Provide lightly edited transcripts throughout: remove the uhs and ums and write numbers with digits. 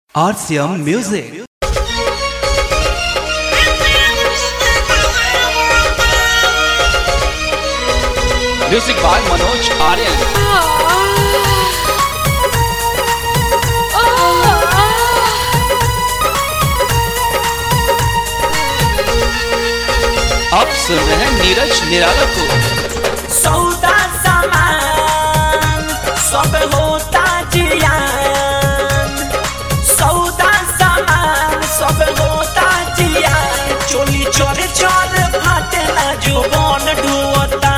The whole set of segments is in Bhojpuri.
RCM Music. Music by Manoj Aryan. आप सुन रहे हैं नीरज निराला को। सौदा सामान सब होता जियान, सौदा सामान सब होता जियान, चोली चोर चोर फाटे ना जुबान डुअता,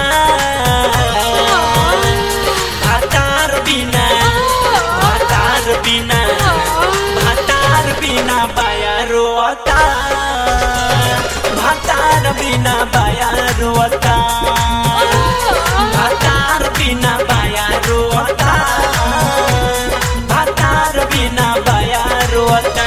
भातार बिना भातार बिना भातार बिना बाया रोता, भातार बिना बाया रोता, भातार बिना बाया रोता, भातार बिना बाया रोता।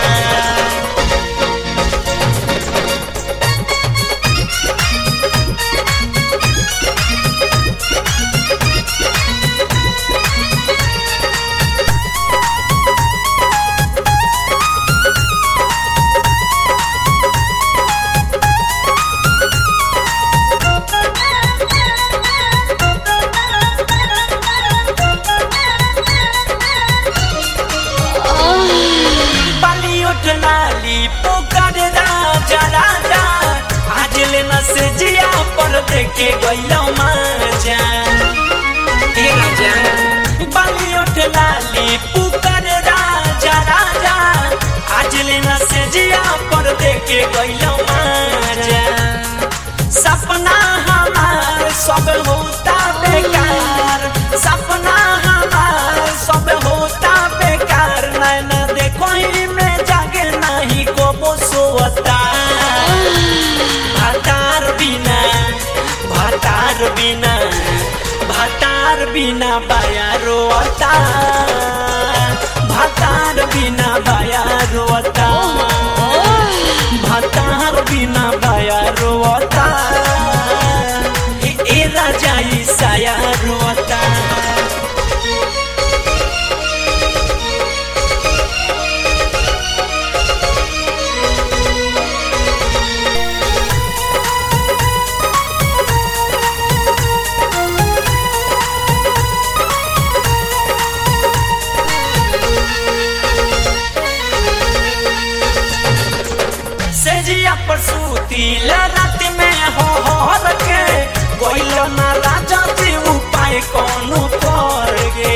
लाली पुकार राजा राजा, आज लेना से जिया पर देखे गइलो माजा। ए राजा बाली उठ लाली पुकार राजा राजा, आज लेना से जिया पर देखे गइलो माजा। सपना हमार सब होता बेकार, सपना हमार सब होता बेकार, नैना देखो ही में नहीं को बोसोता, भातार बिना भातार बिना भातार बिना बाया रोता, भातार बिना बाया रोता, भातार बिना बाया रोता, ए राजा ईसाया रोता। सेजिया प्रसूति रात में हो रखे गोइलो ना राजा जी उपाय कोनो करगे,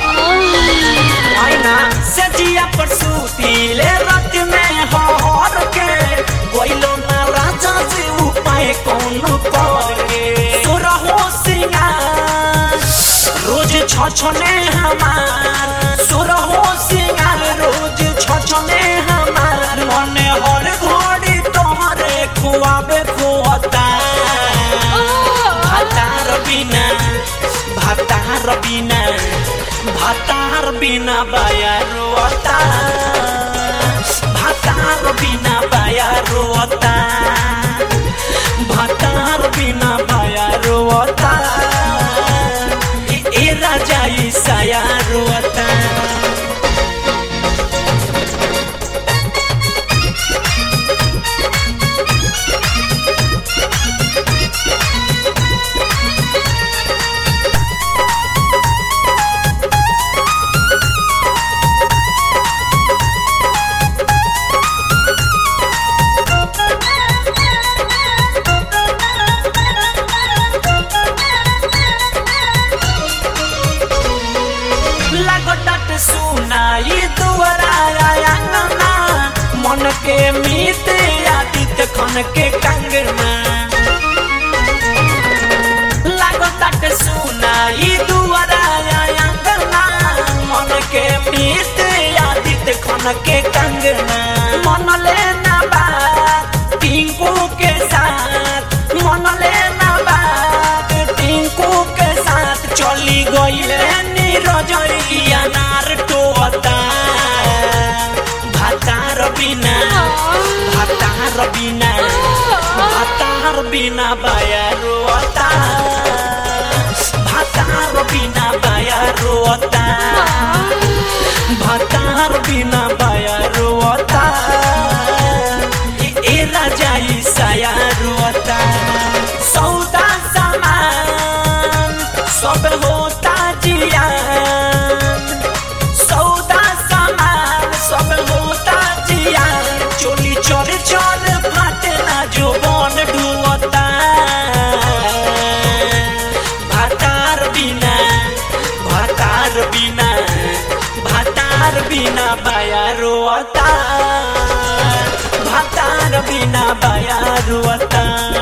आईना सेजिया प्रसूति रात में हो रखे गोइलो ना राजा जी उपाय कोनो करगे। सुरहो सिंगार रोज छछने हमार, सुरहो सिंगार रोज छछने हमार, मने हर घड़ी तोहरे खुआबे खुआता, भातार बिना भातार बिना भातार बिना बाया रोता, भातार बिना बाया रोता, भातार बिना बाया रोता, ए राजा ईसाया रोता। सुनाई दुआरा अंगना, मन के मीत आदित खन के कंगना, लागत सुनाई दुआरा अंगना, मन के मीत आदित खन के कंगना। मन लेना बात टिंकू के साथ, मन लेना बात टिंकू के साथ, चली गइले नीरजइया नार टोता, भातार बिना भातार बिना भातार बिना बाया रोता, भातार बिना बाया रोता, भातार बिना बाया बिना बाया रुअता